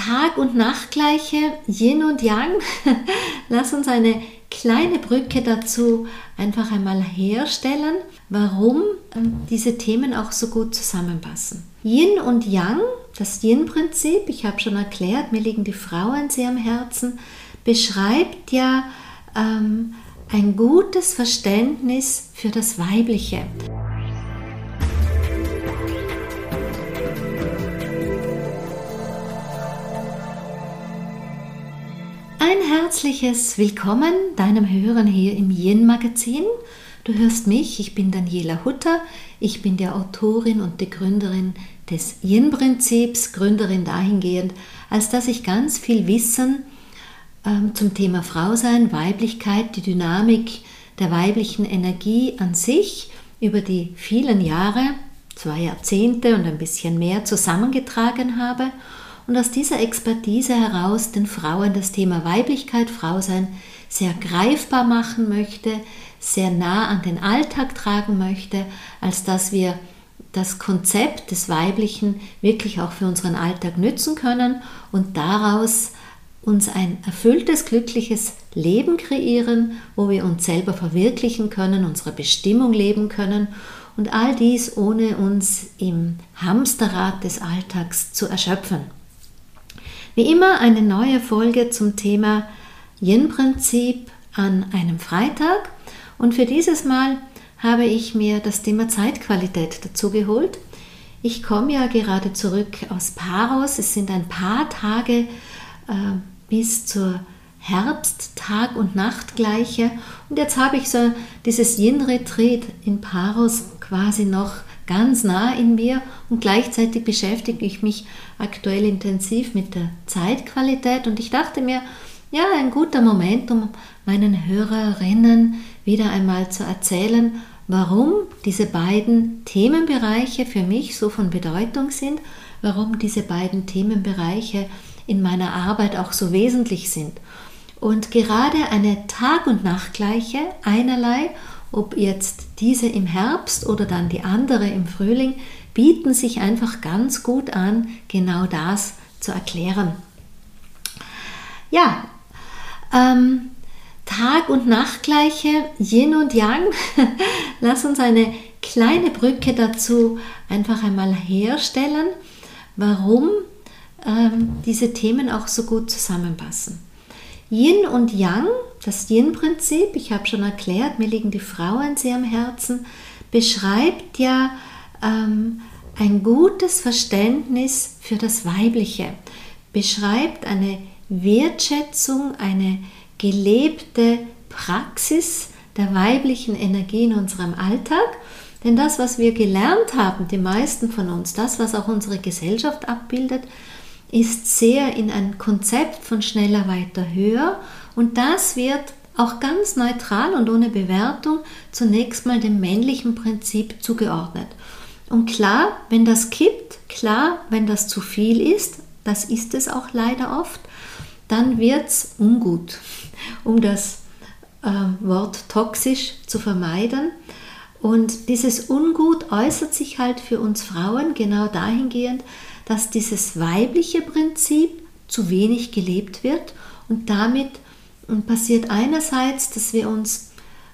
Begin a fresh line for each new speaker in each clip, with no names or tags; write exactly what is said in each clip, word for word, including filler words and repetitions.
Tag- und Nachtgleiche, Yin und Yang. Lass uns eine kleine Brücke dazu einfach einmal herstellen, warum diese Themen auch so gut zusammenpassen. Yin und Yang, das Yin-Prinzip, ich habe schon erklärt, mir liegen die Frauen sehr am Herzen, beschreibt ja ähm, ein gutes Verständnis für das Weibliche. Ein herzliches Willkommen deinem Hören hier im Yin-Magazin. Du hörst mich, ich bin Daniela Hutter, ich bin die Autorin und die Gründerin des Yin-Prinzips, Gründerin dahingehend, als dass ich ganz viel Wissen ähm, zum Thema Frausein, Weiblichkeit, die Dynamik der weiblichen Energie an sich über die vielen Jahre, zwei Jahrzehnte und ein bisschen mehr zusammengetragen habe. Und aus dieser Expertise heraus den Frauen das Thema Weiblichkeit, Frausein sehr greifbar machen möchte, sehr nah an den Alltag tragen möchte, als dass wir das Konzept des Weiblichen wirklich auch für unseren Alltag nützen können und daraus uns ein erfülltes, glückliches Leben kreieren, wo wir uns selber verwirklichen können, unsere Bestimmung leben können und all dies ohne uns im Hamsterrad des Alltags zu erschöpfen. Wie immer eine neue Folge zum Thema Yin-Prinzip an einem Freitag und für dieses Mal habe ich mir das Thema Zeitqualität dazu geholt. Ich komme ja gerade zurück aus Paros, es sind ein paar Tage äh, bis zur Herbst-Tag- und Nachtgleiche und jetzt habe ich so dieses Yin-Retreat in Paros quasi noch ganz nah in mir und gleichzeitig beschäftige ich mich aktuell intensiv mit der Zeitqualität und ich dachte mir, ja, ein guter Moment, um meinen Hörerinnen wieder einmal zu erzählen, warum diese beiden Themenbereiche für mich so von Bedeutung sind, warum diese beiden Themenbereiche in meiner Arbeit auch so wesentlich sind. Und gerade eine Tag- und Nachtgleiche, einerlei, ob jetzt diese im Herbst oder dann die andere im Frühling, bieten sich einfach ganz gut an, genau das zu erklären. Ja, ähm, Tag- und Nachtgleiche, Yin und Yang, lass uns eine kleine Brücke dazu einfach einmal herstellen, warum ähm, diese Themen auch so gut zusammenpassen. Yin und Yang, das Yin-Prinzip, ich habe schon erklärt, mir liegen die Frauen sehr am Herzen, beschreibt ja ähm, ein gutes Verständnis für das Weibliche, beschreibt eine Wertschätzung, eine gelebte Praxis der weiblichen Energie in unserem Alltag. Denn das, was wir gelernt haben, die meisten von uns, das, was auch unsere Gesellschaft abbildet, ist sehr in ein Konzept von schneller, weiter, höher und das wird auch ganz neutral und ohne Bewertung zunächst mal dem männlichen Prinzip zugeordnet. Und klar, wenn das kippt, klar, wenn das zu viel ist, das ist es auch leider oft, dann wird es ungut, um das äh, Wort toxisch zu vermeiden. Und dieses Ungut äußert sich halt für uns Frauen genau dahingehend, dass dieses weibliche Prinzip zu wenig gelebt wird und damit passiert einerseits, dass wir uns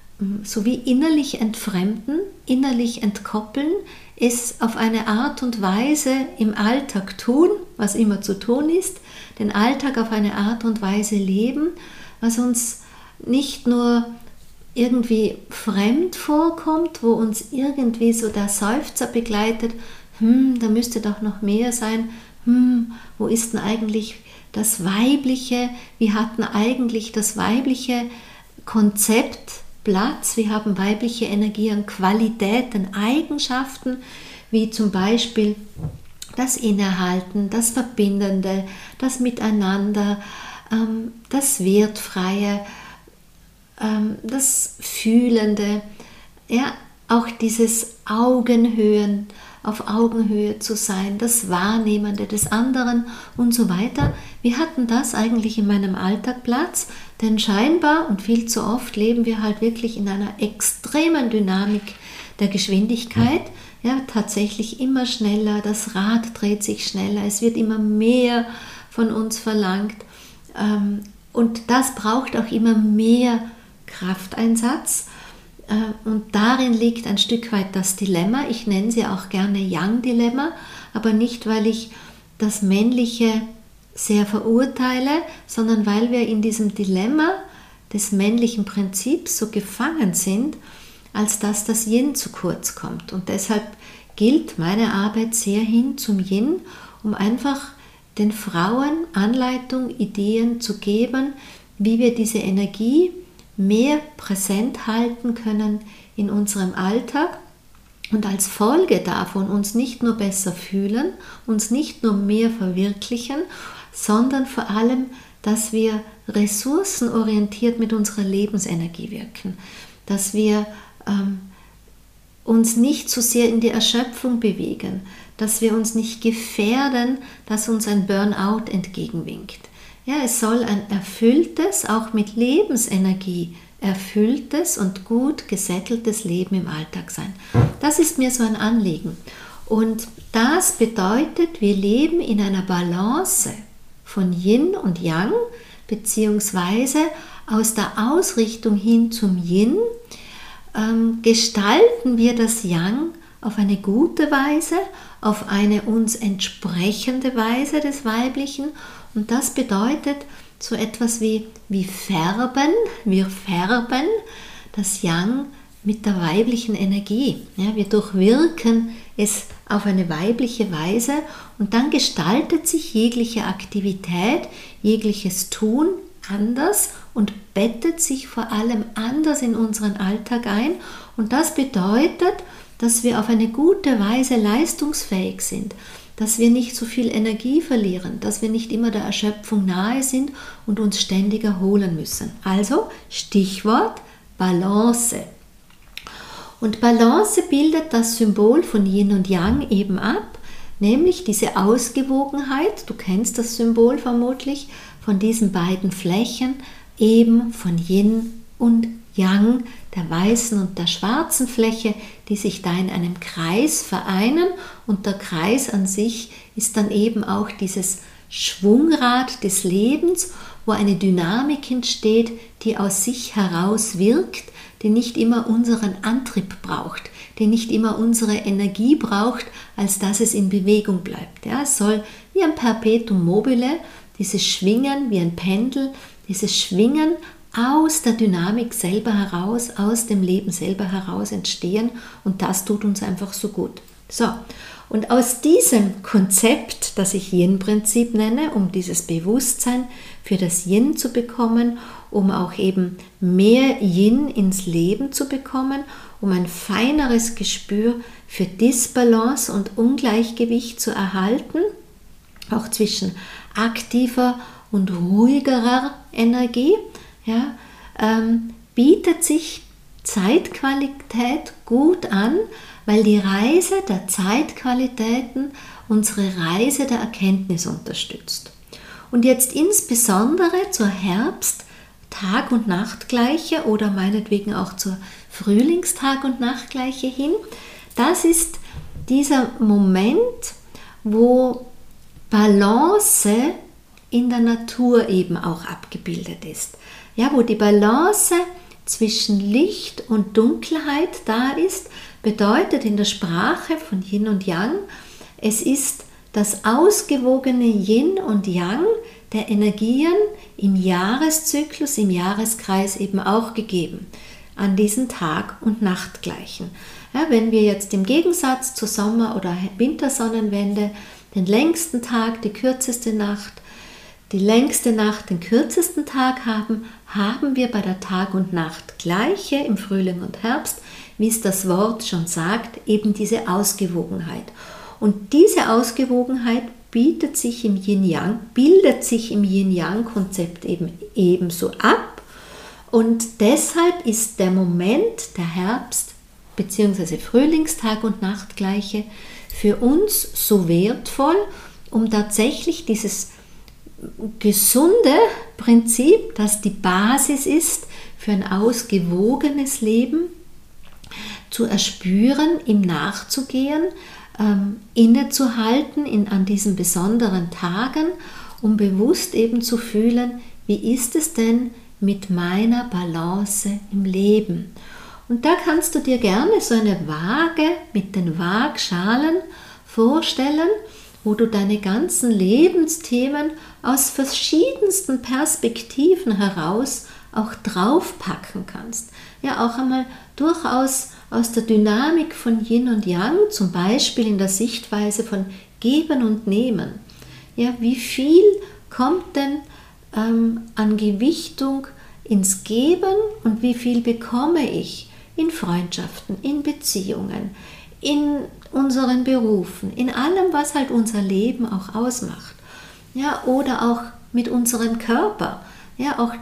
so wie innerlich entfremden, innerlich entkoppeln, es auf eine Art und Weise im Alltag tun, was immer zu tun ist, den Alltag auf eine Art und Weise leben, was uns nicht nur irgendwie fremd vorkommt, wo uns irgendwie so der Seufzer begleitet, hm, da müsste doch noch mehr sein, hm, wo ist denn eigentlich das Weibliche, wie hat denn eigentlich das weibliche Konzept Platz, wir haben weibliche Energie an Qualitäten, Eigenschaften, wie zum Beispiel das Innehalten, das Verbindende, das Miteinander, ähm, das Wertfreie, ähm, das Fühlende, ja, auch dieses Augenhöhen, auf Augenhöhe zu sein, das Wahrnehmende des anderen und so weiter. Wie hatten das eigentlich in meinem Alltag Platz? Denn scheinbar und viel zu oft leben wir halt wirklich in einer extremen Dynamik der Geschwindigkeit. Ja, tatsächlich immer schneller, das Rad dreht sich schneller, es wird immer mehr von uns verlangt. Und das braucht auch immer mehr Krafteinsatz. Und darin liegt ein Stück weit das Dilemma. Ich nenne sie auch gerne Yang-Dilemma, aber nicht, weil ich das Männliche sehr verurteile, sondern weil wir in diesem Dilemma des männlichen Prinzips so gefangen sind, als dass das Yin zu kurz kommt. Und deshalb gilt meine Arbeit sehr hin zum Yin, um einfach den Frauen Anleitung, Ideen zu geben, wie wir diese Energie mehr präsent halten können in unserem Alltag und als Folge davon uns nicht nur besser fühlen, uns nicht nur mehr verwirklichen, sondern vor allem, dass wir ressourcenorientiert mit unserer Lebensenergie wirken, dass wir ähm, uns nicht zu sehr in die Erschöpfung bewegen, dass wir uns nicht gefährden, dass uns ein Burnout entgegenwinkt. Ja, es soll ein erfülltes, auch mit Lebensenergie erfülltes und gut gesätteltes Leben im Alltag sein. Das ist mir so ein Anliegen. Und das bedeutet, wir leben in einer Balance von Yin und Yang, beziehungsweise aus der Ausrichtung hin zum Yin, ähm, gestalten wir das Yang auf eine gute Weise, auf eine uns entsprechende Weise des Weiblichen. Und das bedeutet so etwas wie, wie färben, wir färben das Yang mit der weiblichen Energie. Ja, wir durchwirken es auf eine weibliche Weise und dann gestaltet sich jegliche Aktivität, jegliches Tun anders und bettet sich vor allem anders in unseren Alltag ein. Und das bedeutet, dass wir auf eine gute Weise leistungsfähig sind, dass wir nicht so viel Energie verlieren, dass wir nicht immer der Erschöpfung nahe sind und uns ständig erholen müssen. Also Stichwort Balance. Und Balance bildet das Symbol von Yin und Yang eben ab, nämlich diese Ausgewogenheit, du kennst das Symbol vermutlich, von diesen beiden Flächen, eben von Yin und Yang, der weißen und der schwarzen Fläche, die sich da in einem Kreis vereinen, und der Kreis an sich ist dann eben auch dieses Schwungrad des Lebens, wo eine Dynamik entsteht, die aus sich heraus wirkt, die nicht immer unseren Antrieb braucht, die nicht immer unsere Energie braucht, als dass es in Bewegung bleibt. Ja, es soll wie ein Perpetuum mobile, dieses Schwingen wie ein Pendel, dieses Schwingen aus der Dynamik selber heraus, aus dem Leben selber heraus entstehen, und das tut uns einfach so gut. So, und aus diesem Konzept, das ich Yin-Prinzip nenne, um dieses Bewusstsein für das Yin zu bekommen, um auch eben mehr Yin ins Leben zu bekommen, um ein feineres Gespür für Disbalance und Ungleichgewicht zu erhalten, auch zwischen aktiver und ruhigerer Energie, ja, ähm, bietet sich Zeitqualität gut an, weil die Reise der Zeitqualitäten unsere Reise der Erkenntnis unterstützt. Und jetzt insbesondere zur Herbst-Tag- und Nachtgleiche oder meinetwegen auch zur Frühlingstag- und Nachtgleiche hin, das ist dieser Moment, wo Balance in der Natur eben auch abgebildet ist. Ja, wo die Balance zwischen Licht und Dunkelheit da ist, bedeutet in der Sprache von Yin und Yang, es ist das ausgewogene Yin und Yang der Energien im Jahreszyklus, im Jahreskreis eben auch gegeben, an diesen Tag- und Nachtgleichen. Ja, wenn wir jetzt im Gegensatz zur Sommer- oder Wintersonnenwende den längsten Tag, die kürzeste Nacht, die längste Nacht, den kürzesten Tag haben, haben wir bei der Tag- und Nachtgleiche im Frühling und Herbst, wie es das Wort schon sagt, eben diese Ausgewogenheit. Und diese Ausgewogenheit bietet sich im Yin-Yang, bildet sich im Yin-Yang-Konzept eben ebenso ab. Und deshalb ist der Moment der Herbst- bzw. Frühlingstag- und Nachtgleiche für uns so wertvoll, um tatsächlich dieses gesunde Prinzip, das die Basis ist für ein ausgewogenes Leben, zu erspüren, ihm nachzugehen, ähm, innezuhalten in, an diesen besonderen Tagen um bewusst eben zu fühlen, wie ist es denn mit meiner Balance im Leben. Und da kannst du dir gerne so eine Waage mit den Waagschalen vorstellen, wo du deine ganzen Lebensthemen aus verschiedensten Perspektiven heraus auch draufpacken kannst. Ja, auch einmal durchaus aus der Dynamik von Yin und Yang, zum Beispiel in der Sichtweise von Geben und Nehmen. Ja, wie viel kommt denn ähm, an Gewichtung ins Geben und wie viel bekomme ich in Freundschaften, in Beziehungen, in unseren Berufen, in allem, was halt unser Leben auch ausmacht. Ja, oder auch mit unserem Körper. Ja, auch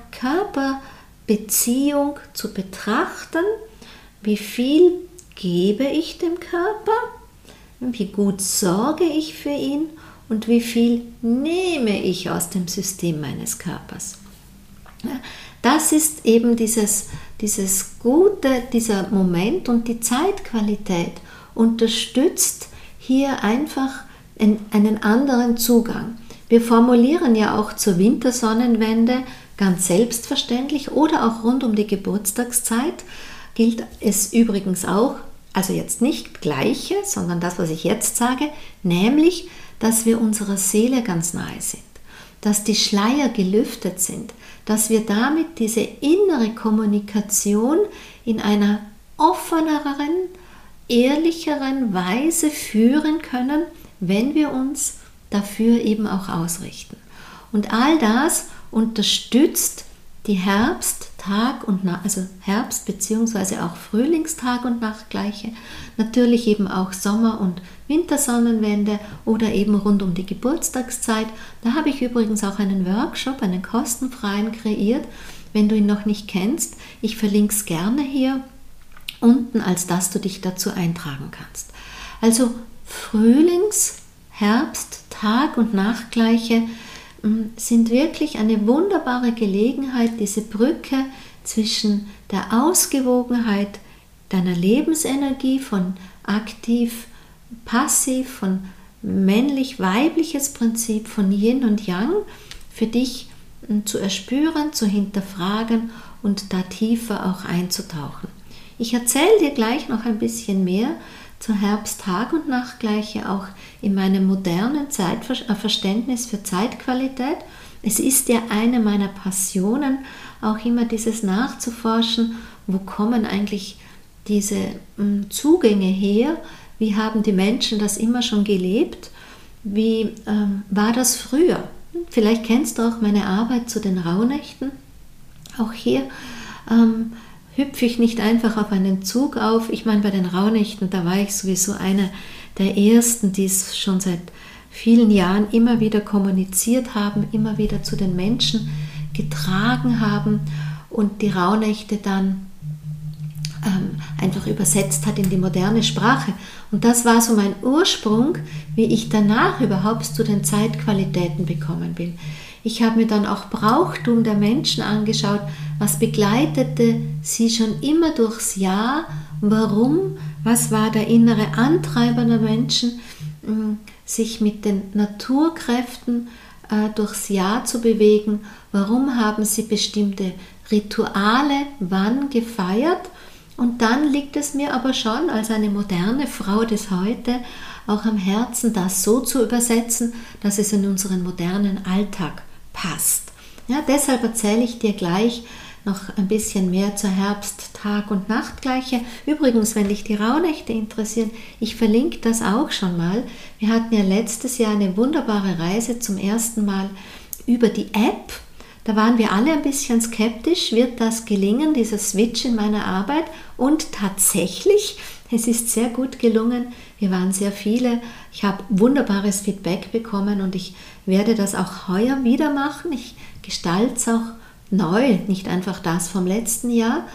Körperbeziehung zu betrachten, wie viel gebe ich dem Körper, wie gut sorge ich für ihn und wie viel nehme ich aus dem System meines Körpers. Ja, das ist eben dieses, dieses Gute, dieser Moment, und die Zeitqualität unterstützt hier einfach einen anderen Zugang. Wir formulieren ja auch zur Wintersonnenwende ganz selbstverständlich oder auch rund um die Geburtstagszeit gilt es übrigens auch, also jetzt nicht Gleiche, sondern das, was ich jetzt sage, nämlich, dass wir unserer Seele ganz nahe sind, dass die Schleier gelüftet sind, dass wir damit diese innere Kommunikation in einer offeneren, ehrlicheren Weise führen können, wenn wir uns dafür eben auch ausrichten. Und all das unterstützt die Herbst, Tag und Nacht, also Herbst bzw. auch Frühlingstag und Nachtgleiche, natürlich eben auch Sommer- und Wintersonnenwende oder eben rund um die Geburtstagszeit. Da habe ich übrigens auch einen Workshop, einen kostenfreien kreiert, wenn du ihn noch nicht kennst. Ich verlinke es gerne hier unten, als dass du dich dazu eintragen kannst. Also Frühlings-, Herbst-, Tag- und Nachtgleiche sind wirklich eine wunderbare Gelegenheit, diese Brücke zwischen der Ausgewogenheit deiner Lebensenergie von aktiv, passiv, von männlich-weibliches Prinzip, von Yin und Yang für dich zu erspüren, zu hinterfragen und da tiefer auch einzutauchen. Ich erzähle dir gleich noch ein bisschen mehr zur Herbst-Tag- und Nachtgleiche, auch in meinem modernen Zeitverständnis für Zeitqualität. Es ist ja eine meiner Passionen, auch immer dieses nachzuforschen, wo kommen eigentlich diese m, Zugänge her, wie haben die Menschen das immer schon gelebt, wie ähm, war das früher. Vielleicht kennst du auch meine Arbeit zu den Rauhnächten. Auch hier ähm, hüpfe ich nicht einfach auf einen Zug auf. Ich meine, bei den Rauhnächten, da war ich sowieso einer der Ersten, die es schon seit vielen Jahren immer wieder kommuniziert haben, immer wieder zu den Menschen getragen haben und die Rauhnächte dann ähm, einfach übersetzt hat in die moderne Sprache. Und das war so mein Ursprung, wie ich danach überhaupt zu den Zeitqualitäten gekommen bin. Ich habe mir dann auch Brauchtum der Menschen angeschaut, was begleitete sie schon immer durchs Jahr, warum, was war der innere Antreiber der Menschen, sich mit den Naturkräften äh, durchs Jahr zu bewegen, warum haben sie bestimmte Rituale wann gefeiert. Und dann liegt es mir aber schon als eine moderne Frau des Heute auch am Herzen, das so zu übersetzen, dass es in unseren modernen Alltag passt. Ja, deshalb erzähle ich dir gleich noch ein bisschen mehr zur Herbst-, Tag- und Nachtgleiche. Übrigens, wenn dich die Rauhnächte interessieren, ich verlinke das auch schon mal. Wir hatten ja letztes Jahr eine wunderbare Reise zum ersten Mal über die App. Da waren wir alle ein bisschen skeptisch, wird das gelingen, dieser Switch in meiner Arbeit? Und tatsächlich, es ist sehr gut gelungen. Wir waren sehr viele. Ich habe wunderbares Feedback bekommen und ich werde das auch heuer wieder machen. Ich gestalte es auch neu, nicht einfach das vom letzten Jahr.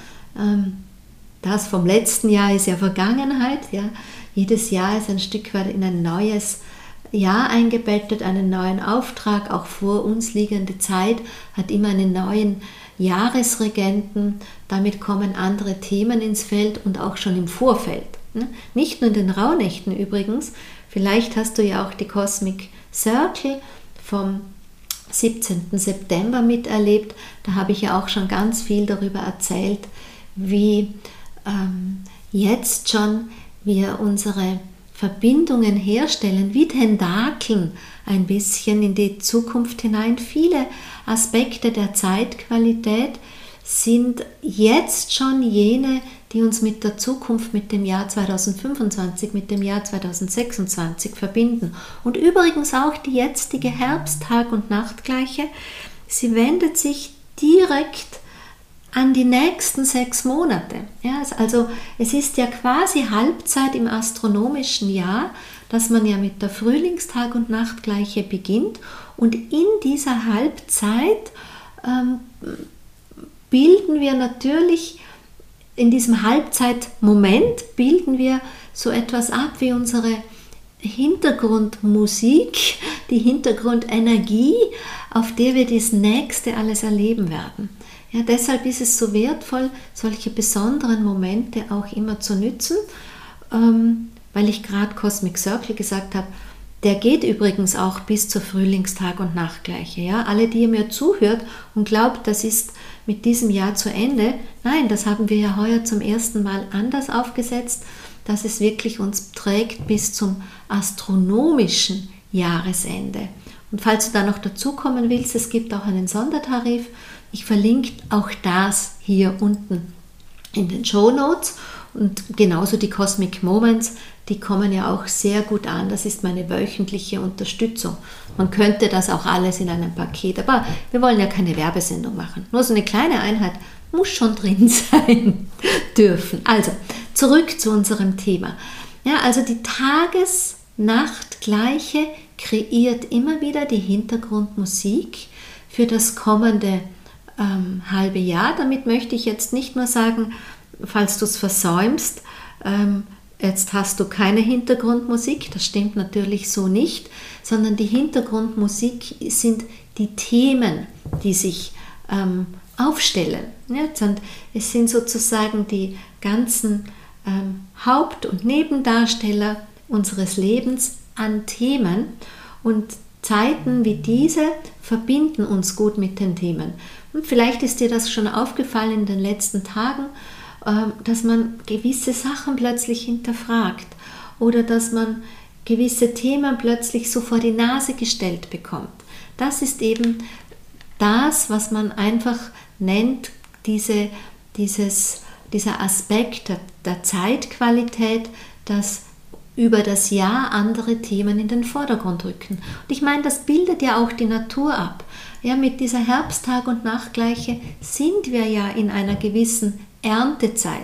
Das vom letzten Jahr ist ja Vergangenheit. Ja. Jedes Jahr ist ein Stück weit in ein neues Jahr eingebettet, einen neuen Auftrag. Auch vor uns liegende Zeit hat immer einen neuen Jahresregenten. Damit kommen andere Themen ins Feld und auch schon im Vorfeld. Nicht nur in den Rauhnächten übrigens. Vielleicht hast du ja auch die Cosmic Circle vom siebzehnten September miterlebt. Da habe ich ja auch schon ganz viel darüber erzählt, wie ähm, jetzt schon wir unsere Verbindungen herstellen, wie Tentakeln ein bisschen in die Zukunft hinein. Viele Aspekte der Zeitqualität sind jetzt schon jene, die uns mit der Zukunft, mit dem Jahr zweitausendfünfundzwanzig, mit dem Jahr zweitausendsechsundzwanzig verbinden. Und übrigens auch die jetzige Herbst-Tag- und Nachtgleiche, sie wendet sich direkt an die nächsten sechs Monate. Ja, also es ist ja quasi Halbzeit im astronomischen Jahr, dass man ja mit der Frühlingstag- und Nachtgleiche beginnt, und in dieser Halbzeit ähm, bilden wir natürlich, in diesem Halbzeitmoment bilden wir so etwas ab wie unsere Hintergrundmusik, die Hintergrundenergie, auf der wir das Nächste alles erleben werden. Ja, deshalb ist es so wertvoll, solche besonderen Momente auch immer zu nützen, ähm, weil ich gerade Cosmic Circle gesagt habe, der geht übrigens auch bis zur Frühlingstag- und Nachtgleiche. Ja? Alle, die ihr mir zuhört und glaubt, das ist mit diesem Jahr zu Ende, nein, das haben wir ja heuer zum ersten Mal anders aufgesetzt, dass es wirklich uns trägt bis zum astronomischen Jahresende. Und falls du da noch dazukommen willst, es gibt auch einen Sondertarif. Ich verlinke auch das hier unten in den Shownotes, und genauso die Cosmic Moments, die kommen ja auch sehr gut an. Das ist meine wöchentliche Unterstützung. Man könnte das auch alles in einem Paket, aber wir wollen ja keine Werbesendung machen. Nur so eine kleine Einheit muss schon drin sein dürfen. Also, zurück zu unserem Thema. Ja, also die Tages-Nacht-Gleiche kreiert immer wieder die Hintergrundmusik für das kommende ähm, halbe Jahr. Damit möchte ich jetzt nicht nur sagen, falls du es versäumst, ähm, jetzt hast du keine Hintergrundmusik, das stimmt natürlich so nicht, sondern die Hintergrundmusik sind die Themen, die sich ähm, aufstellen. Ja, und es sind sozusagen die ganzen ähm, Haupt- und Nebendarsteller unseres Lebens an Themen, und Zeiten wie diese verbinden uns gut mit den Themen. Und vielleicht ist dir das schon aufgefallen in den letzten Tagen, dass man gewisse Sachen plötzlich hinterfragt oder dass man gewisse Themen plötzlich so vor die Nase gestellt bekommt. Das ist eben das, was man einfach nennt, diese, dieses, dieser Aspekt der, der Zeitqualität, dass über das Jahr andere Themen in den Vordergrund rücken. Und ich meine, das bildet ja auch die Natur ab. Ja, mit dieser Herbsttag- und Nachtgleiche sind wir ja in einer gewissen Erntezeit.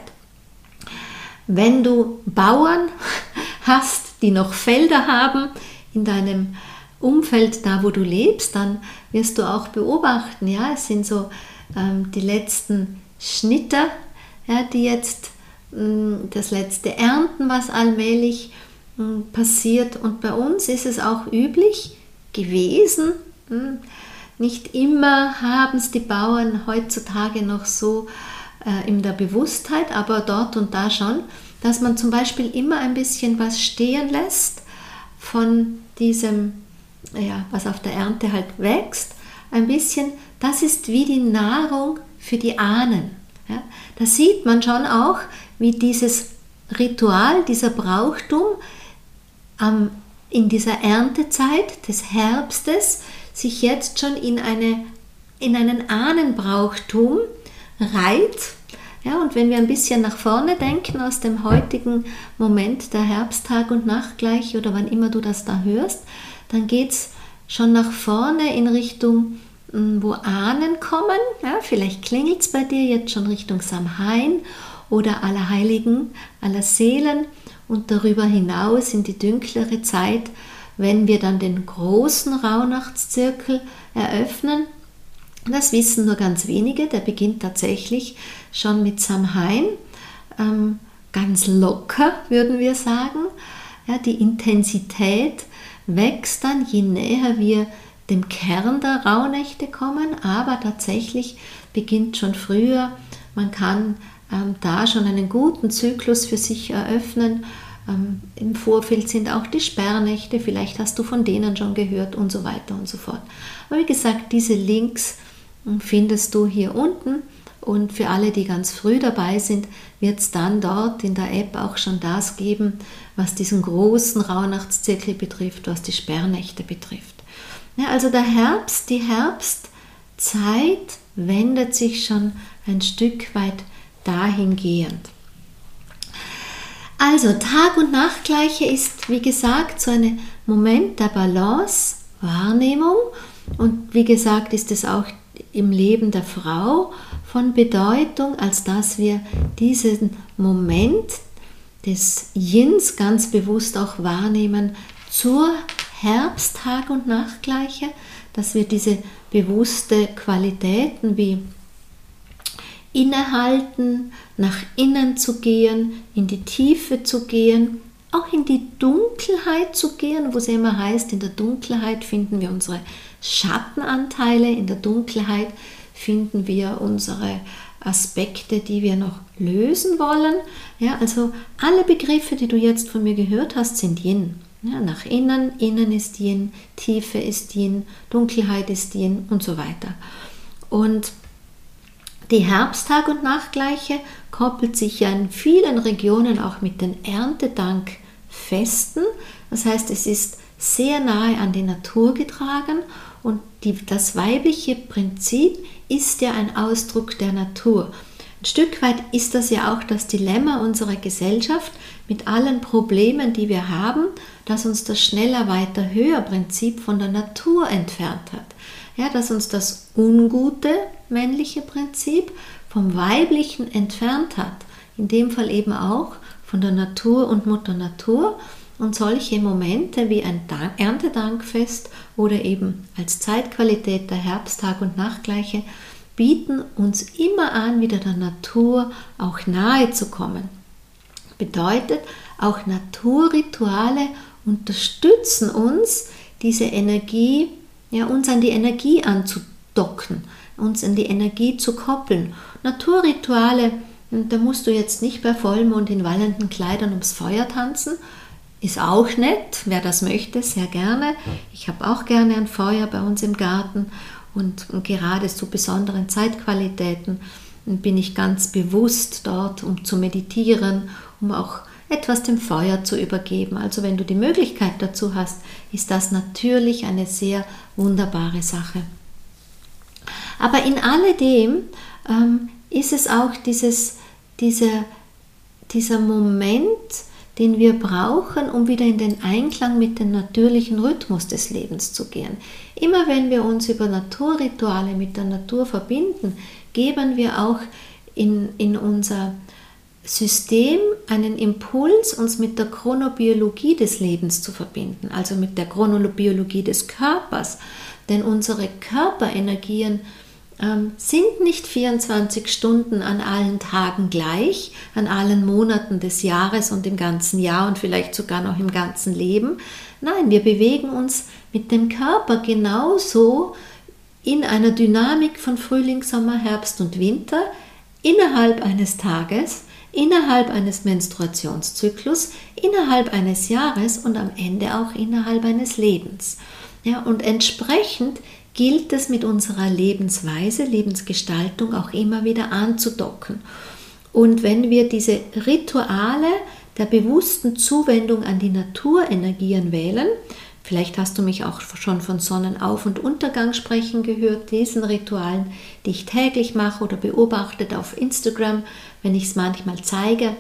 Wenn du Bauern hast, die noch Felder haben in deinem Umfeld, da wo du lebst, dann wirst du auch beobachten, ja, es sind so ähm, die letzten Schnitter, ja, die jetzt mh, das letzte Ernten, was allmählich mh, passiert. Und bei uns ist es auch üblich gewesen, mh, nicht immer haben es die Bauern heutzutage noch so äh, in der Bewusstheit, aber dort und da schon, dass man zum Beispiel immer ein bisschen was stehen lässt von diesem, ja, was auf der Ernte halt wächst, ein bisschen, das ist wie die Nahrung für die Ahnen. Ja? Da sieht man schon auch, wie dieses Ritual, dieser Brauchtum ähm, in dieser Erntezeit des Herbstes sich jetzt schon in, eine, in einen Ahnenbrauchtum reiht. Ja, und wenn wir ein bisschen nach vorne denken aus dem heutigen Moment der Herbsttag- und Nachtgleiche oder wann immer du das da hörst, dann geht es schon nach vorne in Richtung, wo Ahnen kommen. Ja, vielleicht klingelt es bei dir jetzt schon Richtung Samhain oder Allerheiligen, aller Seelen, und darüber hinaus in die dunklere Zeit, wenn wir dann den großen Rauhnachtszirkel eröffnen. Das wissen nur ganz wenige, der beginnt tatsächlich schon mit Samhain, ähm, ganz locker würden wir sagen. Ja, die Intensität wächst dann, je näher wir dem Kern der Rauhnächte kommen, aber tatsächlich beginnt schon früher. Man kann ähm, da schon einen guten Zyklus für sich eröffnen, Ähm, Im Vorfeld sind auch die Sperrnächte, vielleicht hast du von denen schon gehört und so weiter und so fort. Aber wie gesagt, diese Links findest du hier unten und für alle, die ganz früh dabei sind, wird es dann dort in der App auch schon das geben, was diesen großen Rauhnachtszirkel betrifft, was die Sperrnächte betrifft. Ja, also der Herbst, die Herbstzeit wendet sich schon ein Stück weit dahingehend. Also Tag- und Nachtgleiche ist, wie gesagt, so ein Moment der Balance, Wahrnehmung und wie gesagt ist es auch im Leben der Frau von Bedeutung, als dass wir diesen Moment des Yins ganz bewusst auch wahrnehmen zur Herbst-Tag- und Nachtgleiche, dass wir diese bewusste Qualitäten wie innehalten, nach innen zu gehen, in die Tiefe zu gehen, auch in die Dunkelheit zu gehen, wo es immer heißt, in der Dunkelheit finden wir unsere Schattenanteile, in der Dunkelheit finden wir unsere Aspekte, die wir noch lösen wollen. Ja, also alle Begriffe, die du jetzt von mir gehört hast, sind Yin. Ja, nach innen, innen ist Yin, Tiefe ist Yin, Dunkelheit ist Yin und so weiter. Und die Herbsttag- und Nachtgleiche koppelt sich ja in vielen Regionen auch mit den Erntedankfesten. Das heißt, es ist sehr nahe an die Natur getragen und die, das weibliche Prinzip ist ja ein Ausdruck der Natur. Ein Stück weit ist das ja auch das Dilemma unserer Gesellschaft mit allen Problemen, die wir haben, dass uns das schneller, weiter, höher Prinzip von der Natur entfernt hat. Ja, dass uns das ungute männliche Prinzip vom weiblichen entfernt hat. In dem Fall eben auch von der Natur und Mutter Natur. Und solche Momente wie ein Erntedankfest oder eben als Zeitqualität der Herbsttag- und Nachtgleiche bieten uns immer an, wieder der Natur auch nahe zu kommen. Bedeutet, auch Naturrituale unterstützen uns, diese Energie, ja, uns an die Energie anzudocken, uns an die Energie zu koppeln. Naturrituale, da musst du jetzt nicht bei Vollmond in wallenden Kleidern ums Feuer tanzen, ist auch nett, wer das möchte, sehr gerne. Ich habe auch gerne ein Feuer bei uns im Garten und, und gerade zu besonderen Zeitqualitäten bin ich ganz bewusst dort, um zu meditieren, um auch etwas dem Feuer zu übergeben. Also wenn du die Möglichkeit dazu hast, ist das natürlich eine sehr wunderbare Sache. Aber in alledem ähm, ist es auch dieses, dieser, dieser Moment, den wir brauchen, um wieder in den Einklang mit dem natürlichen Rhythmus des Lebens zu gehen. Immer wenn wir uns über Naturrituale mit der Natur verbinden, geben wir auch in, in unser System einen Impuls, uns mit der Chronobiologie des Lebens zu verbinden, also mit der Chronobiologie des Körpers. Denn unsere Körperenergien ähm, sind nicht vierundzwanzig Stunden an allen Tagen gleich, an allen Monaten des Jahres und im ganzen Jahr und vielleicht sogar noch im ganzen Leben. Nein, wir bewegen uns mit dem Körper genauso in einer Dynamik von Frühling, Sommer, Herbst und Winter innerhalb eines Tages, innerhalb eines Menstruationszyklus, innerhalb eines Jahres und am Ende auch innerhalb eines Lebens. Ja, und entsprechend gilt es mit unserer Lebensweise, Lebensgestaltung auch immer wieder anzudocken. Und wenn wir diese Rituale der bewussten Zuwendung an die Naturenergien wählen, vielleicht hast du mich auch schon von Sonnenauf- und Untergang sprechen gehört, diesen Ritualen, die ich täglich mache oder beobachtet auf Instagram, wenn ich es manchmal zeige.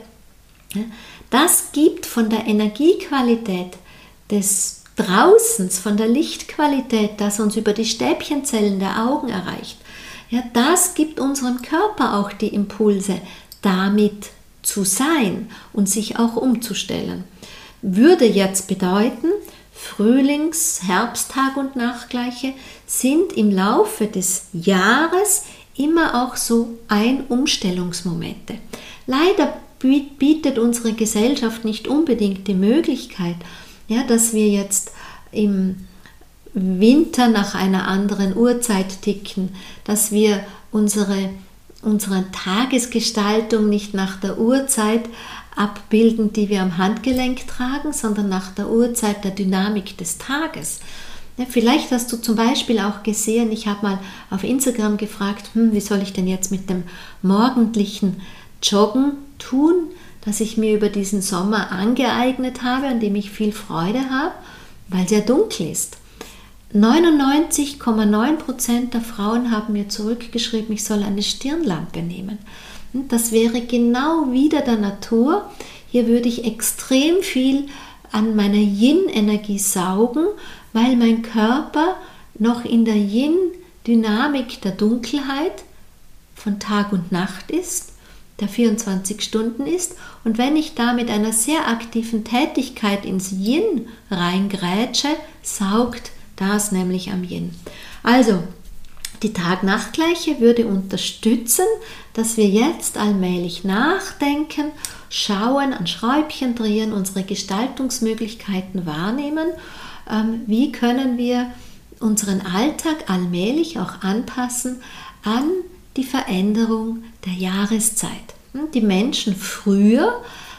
Das gibt von der Energiequalität des Draußens, von der Lichtqualität, das uns über die Stäbchenzellen der Augen erreicht. Ja, das gibt unserem Körper auch die Impulse, damit zu sein und sich auch umzustellen. Würde jetzt bedeuten, Frühlings-, Herbsttag- und Nachtgleiche sind im Laufe des Jahres immer auch so Ein-Umstellungsmomente. Leider bietet unsere Gesellschaft nicht unbedingt die Möglichkeit, ja, dass wir jetzt im Winter nach einer anderen Uhrzeit ticken, dass wir unsere, unsere Tagesgestaltung nicht nach der Uhrzeit abbilden, die wir am Handgelenk tragen, sondern nach der Uhrzeit der Dynamik des Tages. Ja, vielleicht hast du zum Beispiel auch gesehen, ich habe mal auf Instagram gefragt, hm, wie soll ich denn jetzt mit dem morgendlichen Joggen tun, das ich mir über diesen Sommer angeeignet habe, an dem ich viel Freude habe, weil es ja dunkel ist. neunundneunzig Komma neun Prozent der Frauen haben mir zurückgeschrieben, ich soll eine Stirnlampe nehmen. Das wäre genau wieder der Natur. Hier würde ich extrem viel an meiner Yin-Energie saugen, weil mein Körper noch in der Yin-Dynamik der Dunkelheit von Tag und Nacht ist, der vierundzwanzig Stunden ist. Und wenn ich da mit einer sehr aktiven Tätigkeit ins Yin reingrätsche, saugt das nämlich am Yin. Also, die Tag-Nacht-Gleiche würde unterstützen, dass wir jetzt allmählich nachdenken, schauen, an Schräubchen drehen, unsere Gestaltungsmöglichkeiten wahrnehmen. Ähm, wie können wir unseren Alltag allmählich auch anpassen an die Veränderung der Jahreszeit. Die Menschen früher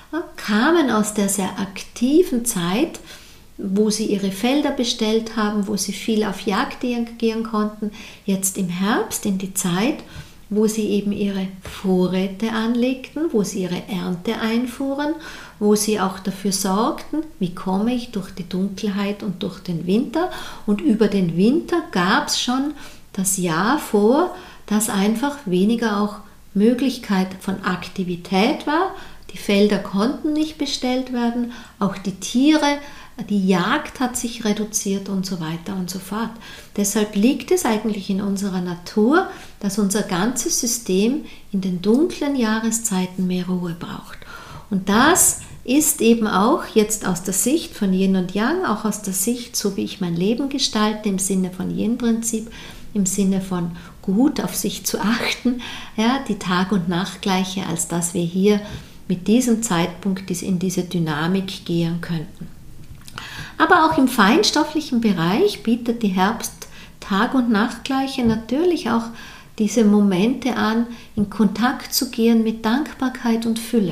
kamen aus der sehr aktiven Zeit, wo sie ihre Felder bestellt haben, wo sie viel auf Jagd gehen konnten, jetzt im Herbst in die Zeit, wo sie eben ihre Vorräte anlegten, wo sie ihre Ernte einfuhren, wo sie auch dafür sorgten, wie komme ich durch die Dunkelheit und durch den Winter. Und über den Winter gab es schon das Jahr vor, dass einfach weniger auch Möglichkeit von Aktivität war. Die Felder konnten nicht bestellt werden, auch die Tiere, die Jagd hat sich reduziert und so weiter und so fort. Deshalb liegt es eigentlich in unserer Natur, dass unser ganzes System in den dunklen Jahreszeiten mehr Ruhe braucht. Und das ist eben auch jetzt aus der Sicht von Yin und Yang, auch aus der Sicht, so wie ich mein Leben gestalte, im Sinne von Yin-Prinzip, im Sinne von gut auf sich zu achten, ja, die Tag- und Nachtgleiche, als dass wir hier mit diesem Zeitpunkt in diese Dynamik gehen könnten. Aber auch im feinstofflichen Bereich bietet die Herbst-Tag- und Nachtgleiche natürlich auch diese Momente an, in Kontakt zu gehen mit Dankbarkeit und Fülle.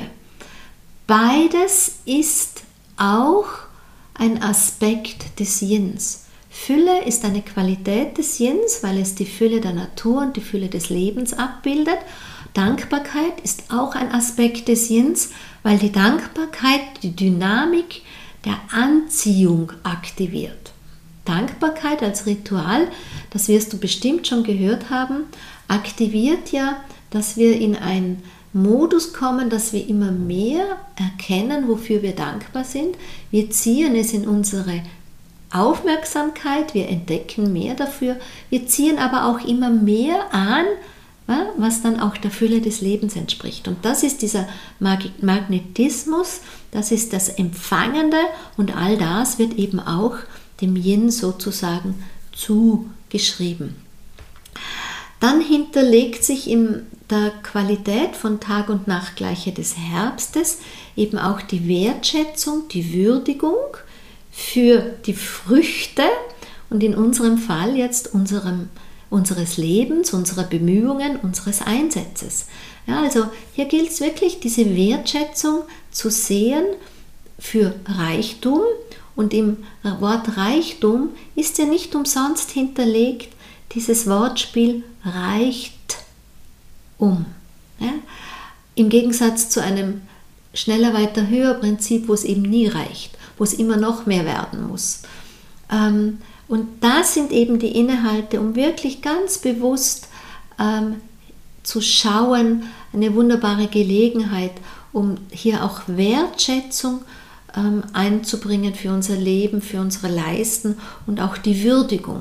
Beides ist auch ein Aspekt des Yins. Fülle ist eine Qualität des Yins, weil es die Fülle der Natur und die Fülle des Lebens abbildet. Dankbarkeit ist auch ein Aspekt des Yins, weil die Dankbarkeit die Dynamik der Anziehung aktiviert. Dankbarkeit als Ritual, das wirst du bestimmt schon gehört haben, aktiviert ja, dass wir in einen Modus kommen, dass wir immer mehr erkennen, wofür wir dankbar sind. Wir ziehen es in unsere Aufmerksamkeit, wir entdecken mehr dafür, wir ziehen aber auch immer mehr an, was dann auch der Fülle des Lebens entspricht. Und das ist dieser Magnetismus, das ist das Empfangende und all das wird eben auch dem Yin sozusagen zugeschrieben. Dann hinterlegt sich in der Qualität von Tag- und Nachtgleiche des Herbstes eben auch die Wertschätzung, die Würdigung für die Früchte und in unserem Fall jetzt unserem, unseres Lebens, unserer Bemühungen, unseres Einsatzes. Ja, also hier gilt es wirklich, diese Wertschätzung zu sehen für Reichtum, und im Wort Reichtum ist ja nicht umsonst hinterlegt dieses Wortspiel reicht um. Ja? Im Gegensatz zu einem schneller, weiter, höher Prinzip, wo es eben nie reicht, wo es immer noch mehr werden muss. Ähm, und das sind eben die Inhalte, um wirklich ganz bewusst ähm, zu schauen, eine wunderbare Gelegenheit, um hier auch Wertschätzung ähm, einzubringen für unser Leben, für unsere Leisten und auch die Würdigung.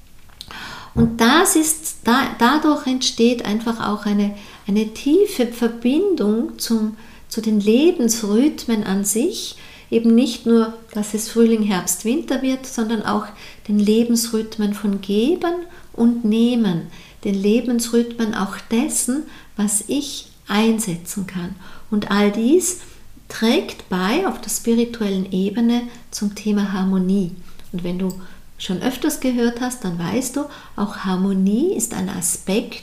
Und das ist, da, dadurch entsteht einfach auch eine, eine tiefe Verbindung zum, zu den Lebensrhythmen an sich, eben nicht nur, dass es Frühling, Herbst, Winter wird, sondern auch den Lebensrhythmen von Geben und Nehmen, den Lebensrhythmen auch dessen, was ich einsetzen kann. Und all dies trägt bei auf der spirituellen Ebene zum Thema Harmonie. Und wenn du schon öfters gehört hast, dann weißt du, auch Harmonie ist ein Aspekt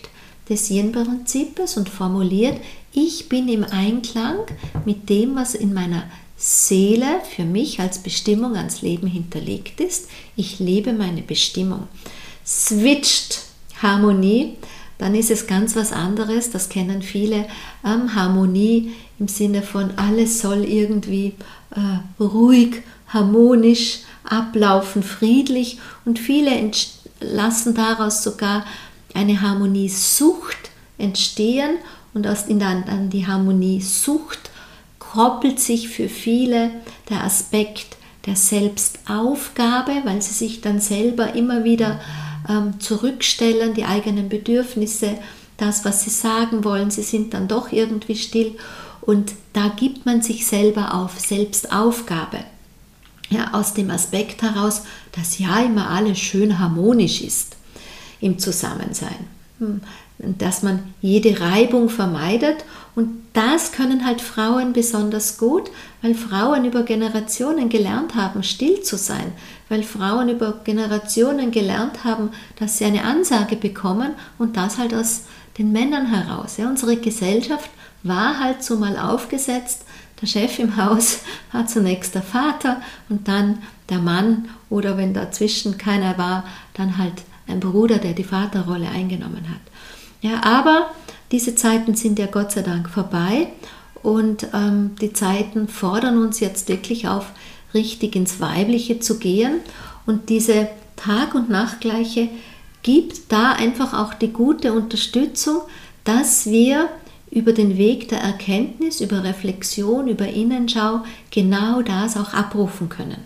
des Yin-Prinzips und formuliert, ich bin im Einklang mit dem, was in meiner Seele für mich als Bestimmung ans Leben hinterlegt ist. Ich lebe meine Bestimmung. Switcht Harmonie, dann ist es ganz was anderes, das kennen viele. Ähm, Harmonie im Sinne von alles soll irgendwie äh, ruhig, harmonisch ablaufen, friedlich, und viele lassen daraus sogar eine Harmoniesucht entstehen, und aus in der, an die Harmoniesucht koppelt sich für viele der Aspekt der Selbstaufgabe, weil sie sich dann selber immer wieder ähm, zurückstellen, die eigenen Bedürfnisse, das, was sie sagen wollen, sie sind dann doch irgendwie still, und da gibt man sich selber auf, Selbstaufgabe. Ja, aus dem Aspekt heraus, dass ja immer alles schön harmonisch ist im Zusammensein. Dass man jede Reibung vermeidet, und das können halt Frauen besonders gut, weil Frauen über Generationen gelernt haben, still zu sein, weil Frauen über Generationen gelernt haben, dass sie eine Ansage bekommen, und das halt aus den Männern heraus. Ja, unsere Gesellschaft war halt so mal aufgesetzt, der Chef im Haus war zunächst der Vater und dann der Mann, oder wenn dazwischen keiner war, dann halt ein Bruder, der die Vaterrolle eingenommen hat. Ja, aber diese Zeiten sind ja Gott sei Dank vorbei, und ähm, die Zeiten fordern uns jetzt wirklich auf, richtig ins Weibliche zu gehen, und diese Tag- und Nachtgleiche gibt da einfach auch die gute Unterstützung, dass wir über den Weg der Erkenntnis, über Reflexion, über Innenschau genau das auch abrufen können.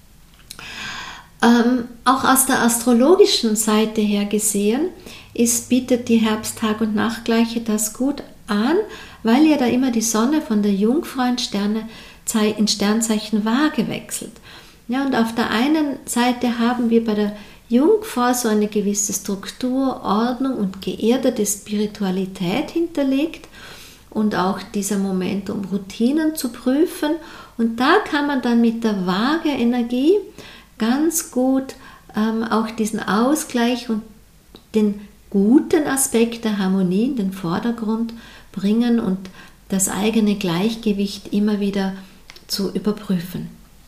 Ähm, auch aus der astrologischen Seite her gesehen, ist, bietet die Herbst-Tag- und Nachtgleiche das gut an, weil ja da immer die Sonne von der Jungfrau in, Sterne, in Sternzeichen Waage wechselt. Ja, und auf der einen Seite haben wir bei der Jungfrau so eine gewisse Struktur, Ordnung und geerdete Spiritualität hinterlegt, und auch dieser Moment, um Routinen zu prüfen. Und da kann man dann mit der Waage-Energie ganz gut ähm, auch diesen Ausgleich und den guten Aspekt der Harmonie in den Vordergrund bringen und das eigene Gleichgewicht immer wieder zu überprüfen.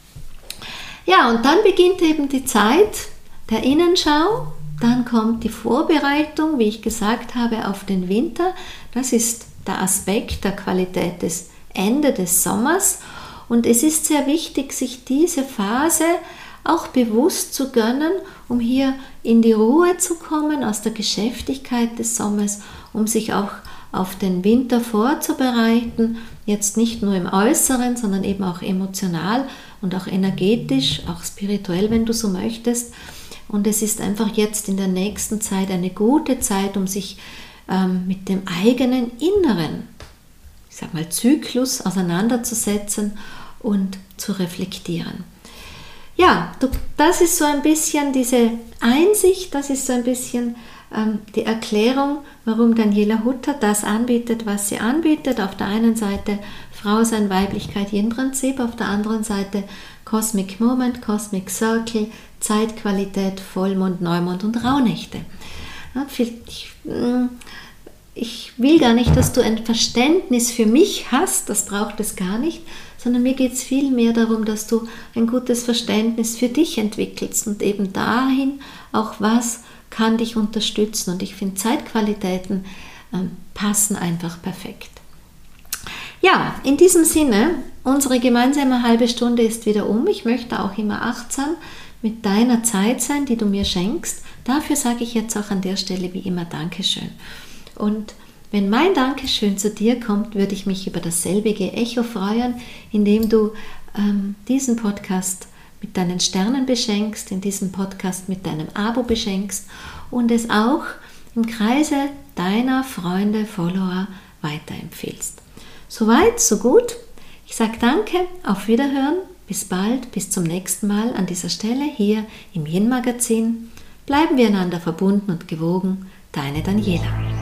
Ja, und dann beginnt eben die Zeit der Innenschau. Dann kommt die Vorbereitung, wie ich gesagt habe, auf den Winter. Das ist der Aspekt der Qualität des Ende des Sommers, und es ist sehr wichtig, sich diese Phase auch bewusst zu gönnen, um hier in die Ruhe zu kommen aus der Geschäftigkeit des Sommers, um sich auch auf den Winter vorzubereiten, jetzt nicht nur im Äußeren, sondern eben auch emotional und auch energetisch, auch spirituell, wenn du so möchtest. Und es ist einfach jetzt in der nächsten Zeit eine gute Zeit, um sich mit dem eigenen inneren, ich sag mal, Zyklus auseinanderzusetzen und zu reflektieren. Ja, das ist so ein bisschen diese Einsicht, das ist so ein bisschen ähm, die Erklärung, warum Daniela Hutter das anbietet, was sie anbietet. Auf der einen Seite Frau sein, Weiblichkeit, Yin-Prinzip, auf der anderen Seite Cosmic Moment, Cosmic Circle, Zeitqualität, Vollmond, Neumond und Rauhnächte. Ich, ich will gar nicht, dass du ein Verständnis für mich hast, das braucht es gar nicht, sondern mir geht es viel mehr darum, dass du ein gutes Verständnis für dich entwickelst und eben dahin auch, was kann dich unterstützen. Und ich finde, Zeitqualitäten äh, passen einfach perfekt. Ja, in diesem Sinne, unsere gemeinsame halbe Stunde ist wieder um. Ich möchte auch immer achtsam mit deiner Zeit sein, die du mir schenkst. Dafür sage ich jetzt auch an der Stelle wie immer Dankeschön. Und wenn mein Dankeschön zu dir kommt, würde ich mich über dasselbige Echo freuen, indem du ähm, diesen Podcast mit deinen Sternen beschenkst, in diesem Podcast mit deinem Abo beschenkst und es auch im Kreise deiner Freunde, Follower weiterempfehlst. Soweit, so gut. Ich sage danke, auf Wiederhören, bis bald, bis zum nächsten Mal an dieser Stelle hier im Yin Magazin. Bleiben wir einander verbunden und gewogen. Deine Daniela.